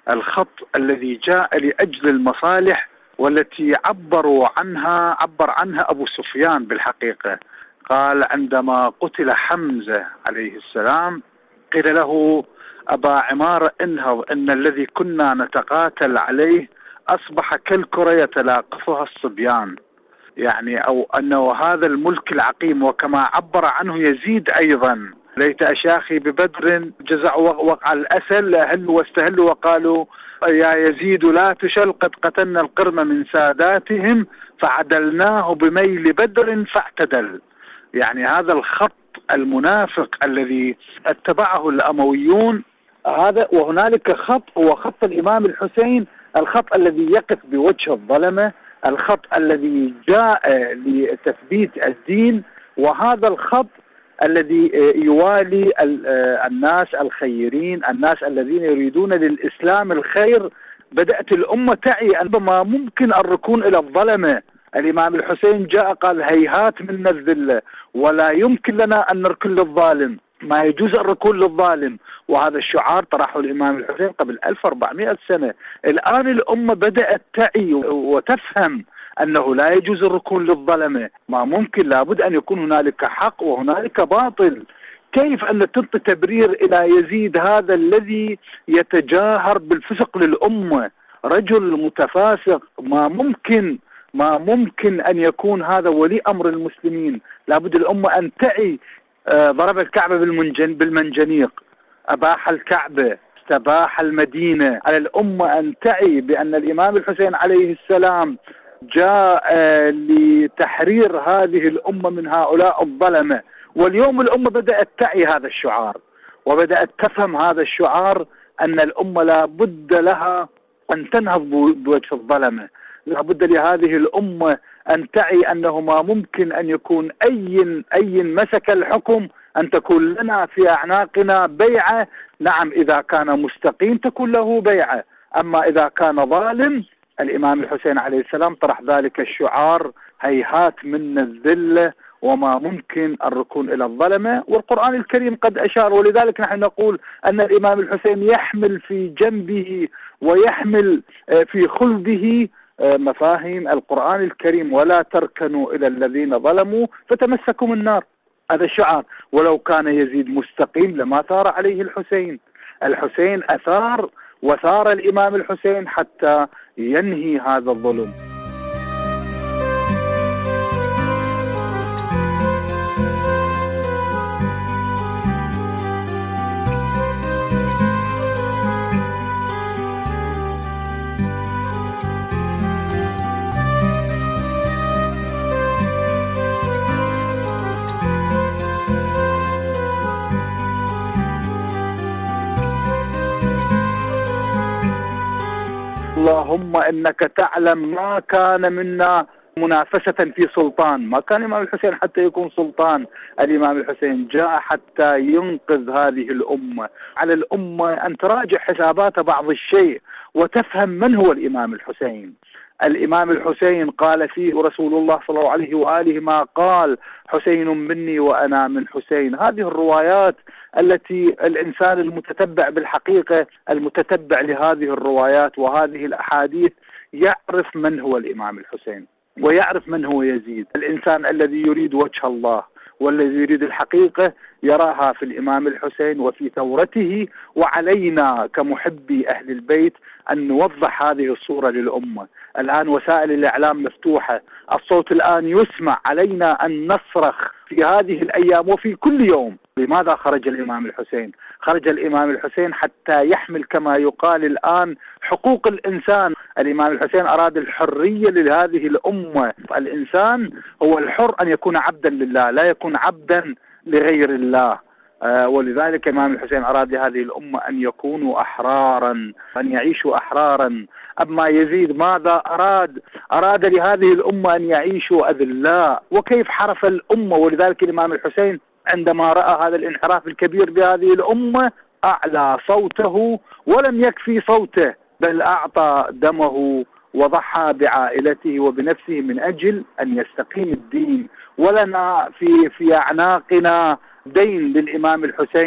الخط الذي جاء لأجل المصالح والتي عبروا عنها عبر عنها أبو سفيان بالحقيقة. قال عندما قتل حمزة عليه السلام قيل له أبا عمارة انهض، إن الذي كنا نتقاتل عليه أصبح كالكرة يتلاقفها الصبيان، يعني أو أنه هذا الملك العقيم. وكما عبر عنه يزيد أيضا: ليت أشاخي ببدر جزع وقع الأسل هلوا واستهلوا وقالوا يا يزيد لا تشل قد قتلنا القرم من ساداتهم فعدلناه بميل بدر فاعتدل. يعني هذا الخط المنافق الذي اتبعه الأمويون هذا. وهنالك خط هو خط الإمام الحسين، الخط الذي يقف بوجه الظلمة، الخط الذي جاء لتثبيت الدين، وهذا الخط الذي يوالي الناس الخيرين، الناس الذين يريدون للإسلام الخير. بدأت الأمة تعي أن ما ممكن الركون إلى الظلمة. الإمام الحسين جاء قال هيهات منا الذلة، ولا يمكن لنا أن نركن للظالم، ما يجوز الركون للظالم. وهذا الشعار طرحه الإمام الحسين قبل ألف وأربعمائة سنة. الآن الأمة بدأت تعي وتفهم أنه لا يجوز الركون للظلمة، ما ممكن، لابد أن يكون هنالك حق وهنالك باطل. كيف أن تعطي تبرير إلى يزيد هذا الذي يتجاهر بالفسق للأمة، رجل متفاسق؟ ما ممكن ما ممكن أن يكون هذا ولي أمر المسلمين. لابد الأمة أن تعي. ضرب الكعبة بالمنجنيق، أباح الكعبة، استباح المدينة. على الأمة أن تعي بأن الإمام الحسين عليه السلام جاء لتحرير هذه الأمة من هؤلاء الظلمة. واليوم الأمة بدأت تعي هذا الشعار، وبدأت تفهم هذا الشعار، أن الأمة لا بد لها أن تنهض بوجه الظلمة. لا بد لهذه الأمة أن تعي أنه ما ممكن أن يكون أي أي مسك الحكم أن تكون لنا في أعناقنا بيعة. نعم، إذا كان مستقيم تكون له بيعة، أما إذا كان ظالم. الإمام الحسين عليه السلام طرح ذلك الشعار: هيهات منا الذلة وما ممكن الركون إلى الظلمة. والقرآن الكريم قد أشار، ولذلك نحن نقول أن الإمام الحسين يحمل في جنبه ويحمل في خلده مفاهيم القرآن الكريم: ولا تركنوا إلى الذين ظلموا فتمسكوا النار. هذا الشعار. ولو كان يزيد مستقيم لما ثار عليه الحسين. الحسين أثار وثار الإمام الحسين حتى ينهي هذا الظلم. اللهم إنك تعلم ما كان منا منافسة في سلطان، ما كان الإمام الحسين حتى يكون سلطان. الإمام الحسين جاء حتى ينقذ هذه الأمة. على الأمة أن تراجع حسابات بعض الشيء وتفهم من هو الإمام الحسين. الإمام الحسين قال فيه رسول الله صلى الله عليه وآله ما قال: حسين مني وأنا من حسين. هذه الروايات التي الإنسان المتتبع بالحقيقة، المتتبع لهذه الروايات وهذه الأحاديث، يعرف من هو الإمام الحسين ويعرف من هو يزيد. الإنسان الذي يريد وجه الله والذي يريد الحقيقة يراها في الإمام الحسين وفي ثورته. وعلينا كمحبي أهل البيت أن نوضح هذه الصورة للأمة. الآن وسائل الإعلام مفتوحة، الصوت الآن يسمع. علينا أن نصرخ في هذه الأيام وفي كل يوم. لماذا خرج الإمام الحسين؟ خرج الإمام الحسين حتى يحمل كما يقال الآن حقوق الإنسان. الإمام الحسين أراد الحرية لهذه الأمة. الإنسان هو الحر أن يكون عبدا لله، لا يكون عبدا لغير الله. آه ولذلك الإمام الحسين أراد لهذه الأمة أن يكونوا أحرارا، أن يعيشوا أحرارا. أما يزيد ماذا أراد؟ أراد لهذه الأمة أن يعيشوا أذلاء. وكيف حرف الأمة؟ ولذلك الإمام الحسين عندما رأى هذا الانحراف الكبير بهذه الأمة أعلى صوته، ولم يكفي صوته بل أعطى دمه وضحى بعائلته وبنفسه من أجل أن يستقيم الدين. ولنا في في أعناقنا دين للإمام الحسين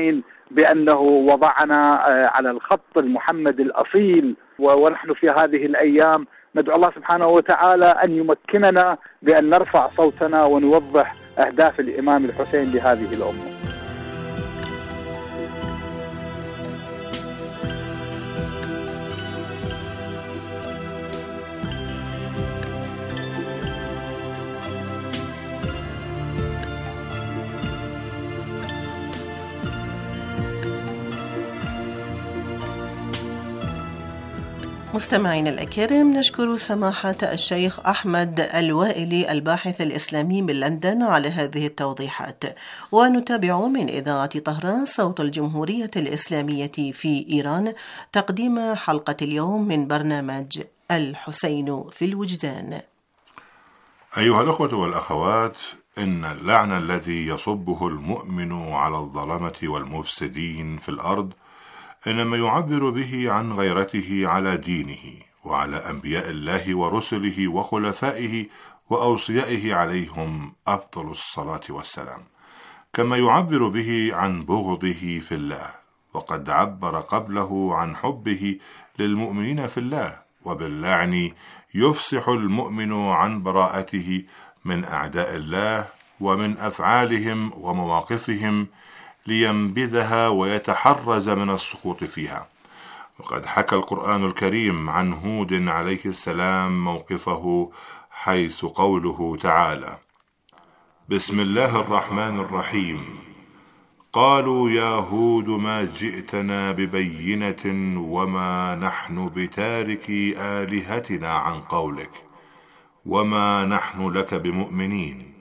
بأنه وضعنا على الخط المحمد الأصيل، ونحن في هذه الأيام ندعو الله سبحانه وتعالى أن يمكننا بأن نرفع صوتنا ونوضح أهداف الإمام الحسين لهذه الأمة. مستمعينا الأكارم، نشكر سماحة الشيخ أحمد الوائلي الباحث الإسلامي من لندن على هذه التوضيحات. ونتابع من إذاعة طهران صوت الجمهورية الإسلامية في إيران تقديم حلقة اليوم من برنامج الحسين في الوجدان. أيها الأخوة والأخوات، إن اللعن الذي يصبه المؤمن على الظلمة والمفسدين في الأرض إنما يعبر به عن غيرته على دينه وعلى أنبياء الله ورسله وخلفائه وأوصيائه عليهم أفضل الصلاة والسلام، كما يعبر به عن بغضه في الله، وقد عبر قبله عن حبه للمؤمنين في الله. وباللعن يفصح المؤمن عن براءته من أعداء الله ومن أفعالهم ومواقفهم لينبذها ويتحرز من السقوط فيها. وقد حكى القرآن الكريم عن هود عليه السلام موقفه، حيث قوله تعالى: بسم الله الرحمن الرحيم، قالوا يا هود ما جئتنا ببينة وما نحن بتاركي آلهتنا عن قولك وما نحن لك بمؤمنين،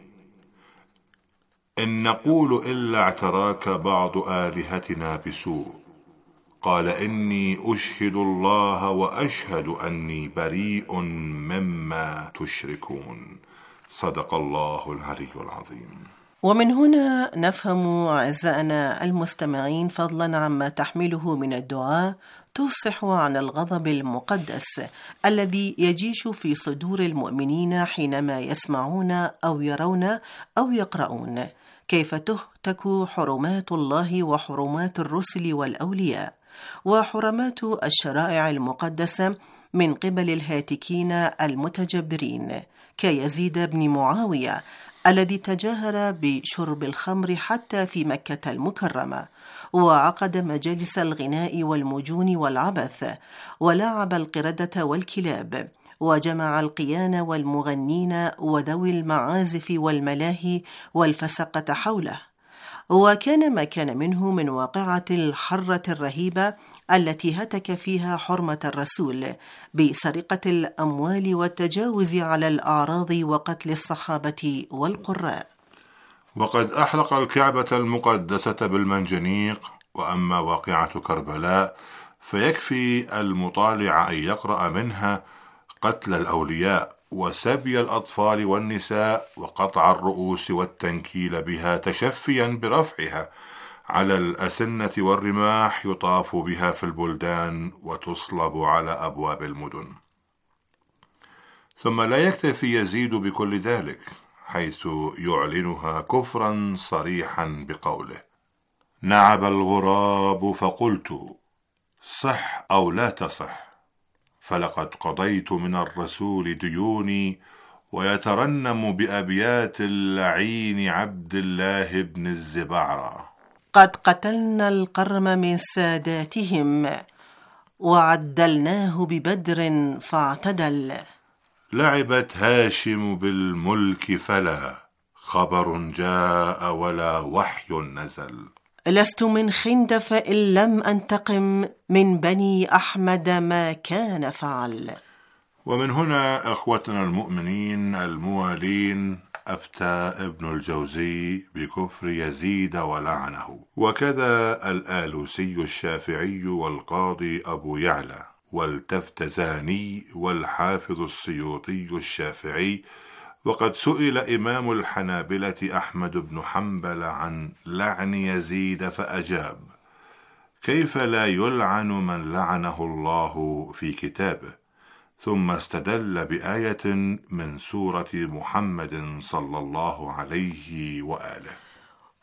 إن نقول إلا اعتراك بعض آلهتنا بسوء، قال إني أشهد الله وأشهد أني بريء مما تشركون. صدق الله العلي العظيم. ومن هنا نفهم أعزائنا المستمعين فضلا عما تحمله من الدعاء تفصح عن الغضب المقدس الذي يجيش في صدور المؤمنين حينما يسمعون أو يرون أو يقرؤون كيف تهتك حرمات الله وحرمات الرسل والأولياء وحرمات الشرائع المقدسة من قبل الهاتكين المتجبرين كيزيد بن معاوية الذي تجاهر بشرب الخمر حتى في مكة المكرمة، وعقد مجالس الغناء والمجون والعبث، ولعب القردة والكلاب، وجمع القيان والمغنين وذوي المعازف والملاهي والفسقة حوله. وكان ما كان منه من واقعة الحرة الرهيبة التي هتك فيها حرمة الرسول بسرقة الأموال والتجاوز على الأعراض وقتل الصحابة والقراء. وقد أحرق الكعبة المقدسة بالمنجنيق. وأما واقعة كربلاء فيكفي المطالع أن يقرأ منها قتل الأولياء وسبي الأطفال والنساء وقطع الرؤوس والتنكيل بها تشفيا برفعها على الأسنة والرماح يطاف بها في البلدان وتصلب على أبواب المدن. ثم لا يكتفي يزيد بكل ذلك، حيث يعلنها كفرا صريحا بقوله: نعب الغراب فقلت صح أو لا تصح، فلقد قضيت من الرسول ديوني، ويترنم بأبيات اللعين عبد الله بن الزبعرة: قد قتلنا القرم من ساداتهم وعدلناه ببدر فاعتدل. لعبت هاشم بالملك فلا خبر جاء ولا وحي نزل. لست من خندف إن لم أنتقم من بني أحمد ما كان فعل. ومن هنا أخوتنا المؤمنين الموالين أفتى ابن الجوزي بكفر يزيد ولعنه، وكذا الآلوسي الشافعي والقاضي أبو يعلى والتفتزاني والحافظ السيوطي الشافعي. وقد سئل إمام الحنابلة أحمد بن حنبل عن لعن يزيد فأجاب: كيف لا يلعن من لعنه الله في كتابه؟ ثم استدل بآية من سورة محمد صلى الله عليه وآله: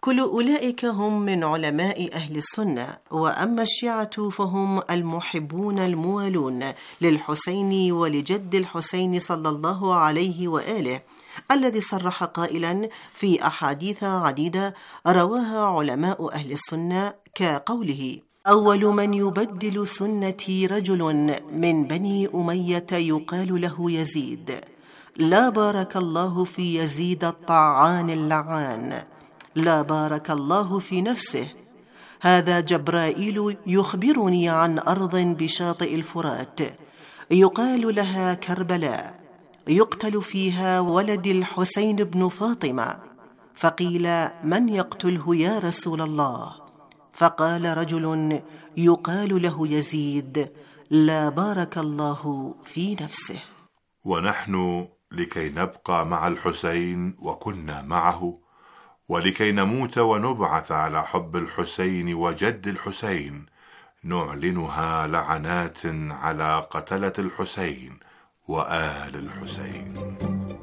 كل أولئك هم من علماء أهل السنة. وأما الشيعة فهم المحبون الموالون للحسين ولجد الحسين صلى الله عليه وآله، الذي صرح قائلا في أحاديث عديدة رواها علماء أهل السنة كقوله: أول من يبدل سنتي رجل من بني أمية يقال له يزيد، لا بارك الله في يزيد الطعان اللعان، لا بارك الله في نفسه. هذا جبرائيل يخبرني عن أرض بشاطئ الفرات يقال لها كربلاء، يقتل فيها ولد الحسين بن فاطمة. فقيل: من يقتله يا رسول الله؟ فقال رجل يقال له يزيد: لا بارك الله في نفسه. ونحن لكي نبقى مع الحسين وكنا معه، ولكي نموت ونبعث على حب الحسين وجد الحسين، نعلنها لعنات على قتلة الحسين وآل الحسين.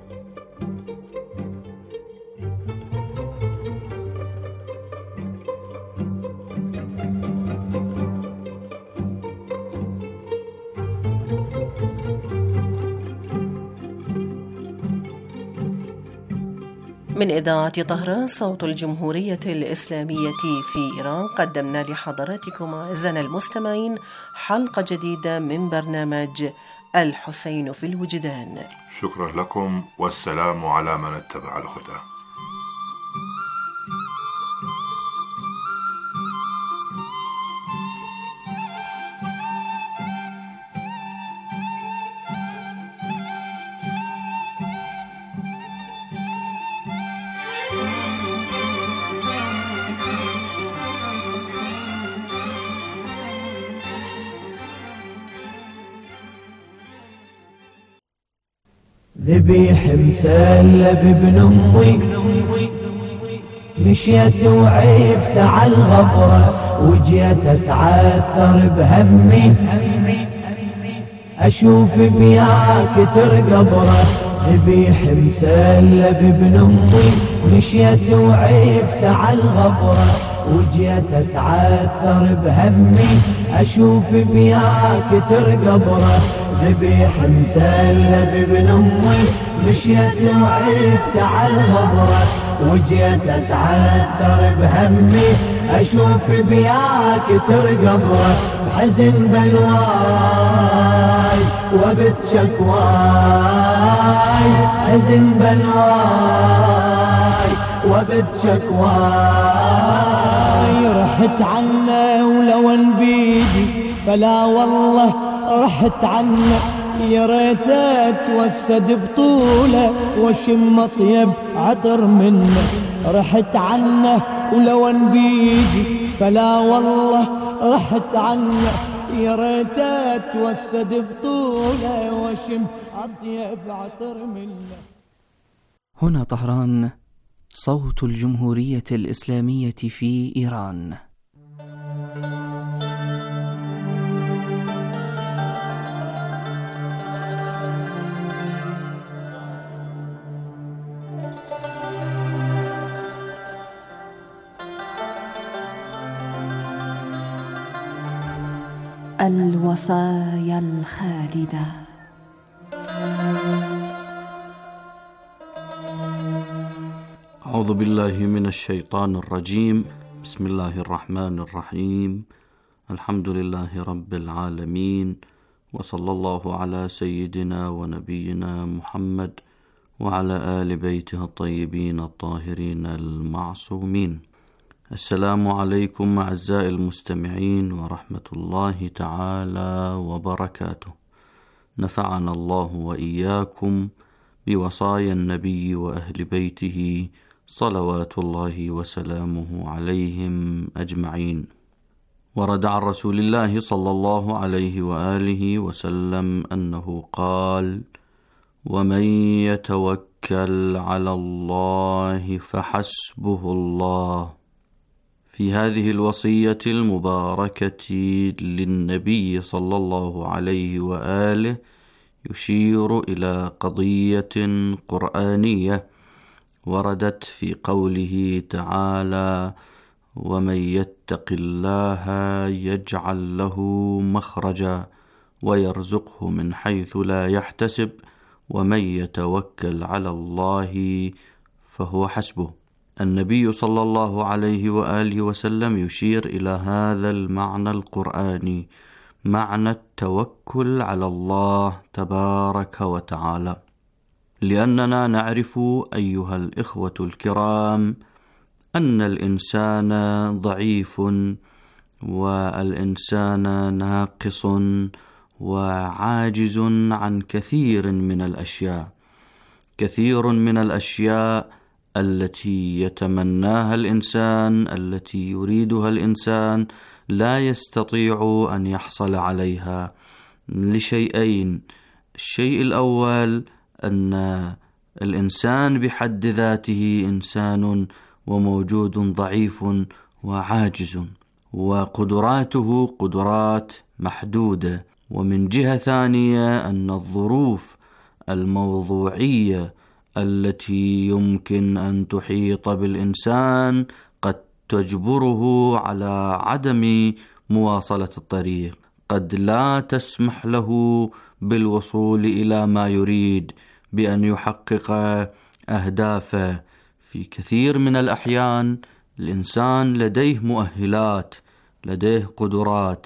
من إذاعة طهران صوت الجمهورية الإسلامية في إيران، قدمنا لحضراتكم أعزائنا المستمعين حلقة جديدة من برنامج الحسين في الوجدان. شكرا لكم، والسلام على من اتبع الهدى. ذبيح مسلب ابن امي، مشيت وعفت على الغبرة وجيت اتعثر بهمي، اشوف بياك ترقبره. ذبيح مسلب ابن امي، مشيت وعفت على الغبرة وجيت اتعثر بهمي، اشوف بياك ترقبره. ذبيح مسلب ابن امي، مشيت وعفت على الغبرة وجيت اتعثر بهمي، اشوف بياك ترقبره. بحزن بلواي وبث شكواي، حزن بلواي وبث شكواي. رحت عنه ولو ان بيدي فلا والله رحت عنه، يا ريت اتوسد بطوله واشم اطيب عطر منه. رحت عنه ولو ان بيدي فلا والله رحت عنه، يا ريت اتوسد بطوله واشم اطيب عطر منه. هنا طهران صوت الجمهورية الإسلامية في إيران. الوصايا الخالدة. أعوذ بالله من الشيطان الرجيم. بسم الله الرحمن الرحيم. الحمد لله رب العالمين، وصلى الله على سيدنا ونبينا محمد وعلى آل بيته الطيبين الطاهرين المعصومين. السلام عليكم أعزائي المستمعين ورحمة الله تعالى وبركاته. نفعنا الله وإياكم بوصايا النبي وأهل بيته صلوات الله وسلامه عليهم أجمعين. ورد عن رسول الله صلى الله عليه وآله وسلم أنه قال: ومن يتوكل على الله فحسبه الله. في هذه الوصية المباركة للنبي صلى الله عليه وآله يشير إلى قضية قرآنية، وردت في قوله تعالى: ومن يتق الله يجعل له مخرجا ويرزقه من حيث لا يحتسب ومن يتوكل على الله فهو حسبه. النبي صلى الله عليه وآله وسلم يشير إلى هذا المعنى القرآني، معنى التوكل على الله تبارك وتعالى، لأننا نعرف أيها الإخوة الكرام أن الإنسان ضعيف والإنسان ناقص وعاجز عن كثير من الأشياء، كثير من الأشياء التي يتمناها الإنسان، التي يريدها الإنسان، لا يستطيع أن يحصل عليها لشيئين. الشيء الأول أن الإنسان بحد ذاته إنسان وموجود ضعيف وعاجز، وقدراته قدرات محدودة. ومن جهة ثانية أن الظروف الموضوعية التي يمكن أن تحيط بالإنسان قد تجبره على عدم مواصلة الطريق، قد لا تسمح له بالوصول إلى ما يريد، بأن يحقق أهدافه. في كثير من الأحيان الإنسان لديه مؤهلات، لديه قدرات،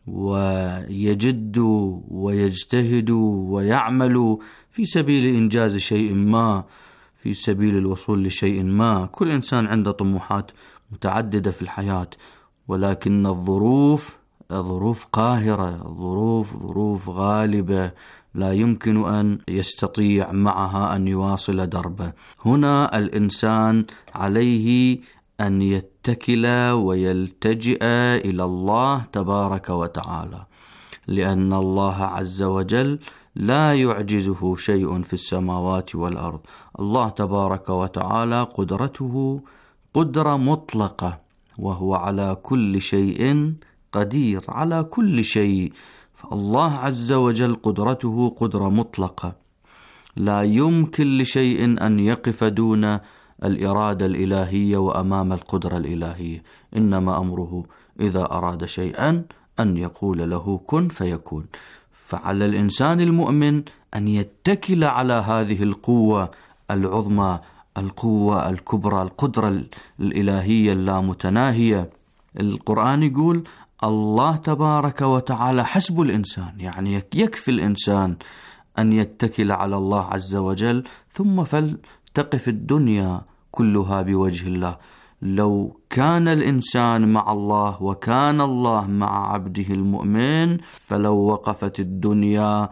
ويجد ويجتهد ويعمل في سبيل إنجاز شيء ما، في سبيل الوصول لشيء ما. كل إنسان عنده طموحات متعددة في الحياة، ولكن الظروف ظروف قاهرة، ظروف ظروف غالبة، لا يمكن أن يستطيع معها أن يواصل دربه. هنا الإنسان عليه أن يتكل ويلتجئ إلى الله تبارك وتعالى، لأن الله عز وجل لا يعجزه شيء في السماوات والأرض. الله تبارك وتعالى قدرته قدرة مطلقة، وهو على كل شيء قدير، على كل شيء. فالله عز وجل قدرته قدرة مطلقة، لا يمكن لشيء أن يقف دون الإرادة الإلهية وأمام القدرة الإلهية. إنما أمره إذا أراد شيئا أن يقول له كن فيكون. فعلى الإنسان المؤمن أن يتكل على هذه القوة العظمى، القوة الكبرى، القدرة الإلهية اللامتناهية. القرآن يقول الله تبارك وتعالى حسب الإنسان، يعني يكفي الإنسان أن يتكل على الله عز وجل، ثم فلتقف الدنيا كلها بوجه الله. لو كان الإنسان مع الله وكان الله مع عبده المؤمن، فلو وقفت الدنيا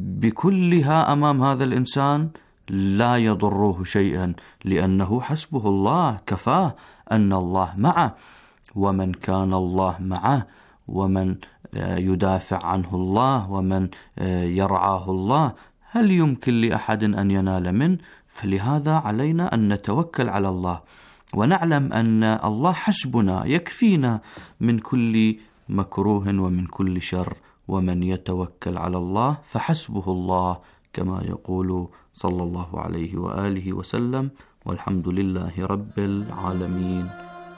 بكلها أمام هذا الإنسان لا يضره شيئا، لأنه حسبه الله، كفاه أن الله معه. ومن كان الله معه، ومن يدافع عنه الله، ومن يرعاه الله، هل يمكن لأحد أن ينال منه؟ فلهذا علينا أن نتوكل على الله، ونعلم أن الله حسبنا، يكفينا من كل مكروه ومن كل شر. ومن يتوكل على الله فحسبه الله، كما يقول صلى الله عليه وآله وسلم. والحمد لله رب العالمين.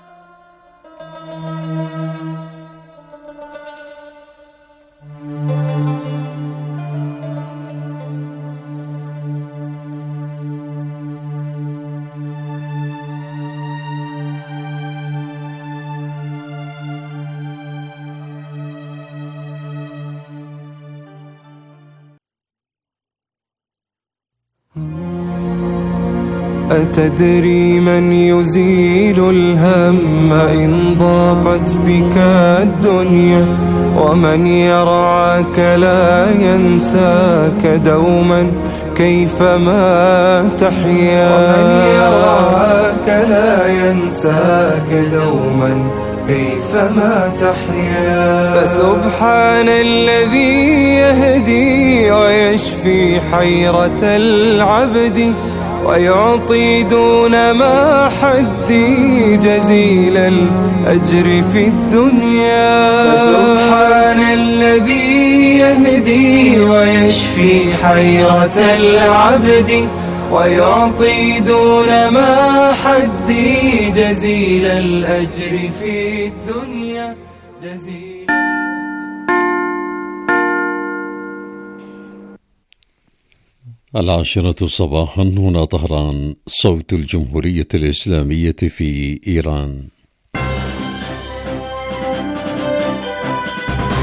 أتدري من يزيل الهم إن ضاقت بك الدنيا، ومن يرعاك لا ينساك دوما كيفما تحيا، ومن يرعاك لا ينساك دوما كيفما تحيا. فسبحان الذي يهدي ويشفي حيرة العبد، ويعطي دون ما حدي جزيل الأجر في الدنيا. فسبحان الذي يهدي ويشفي حيرة العبد، ويعطي دون ما حدي جزيل الأجر في الدنيا جزيل. العاشرة صباحا، هنا طهران، صوت الجمهورية الإسلامية في إيران.